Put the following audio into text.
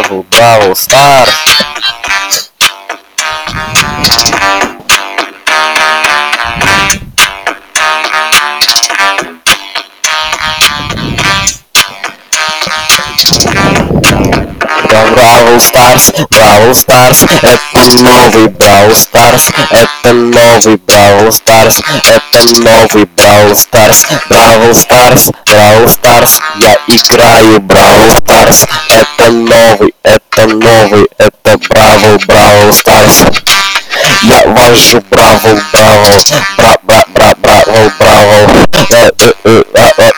Бравл Старс. Бравл Старс, это новый Бравл Старс, это новый Бравл Старс, это новый Бравл Старс, Бравл Старс, Бравл Старс, я играю Бравл Старс, это новый, это Бравл Старс. Я вожу Бравл,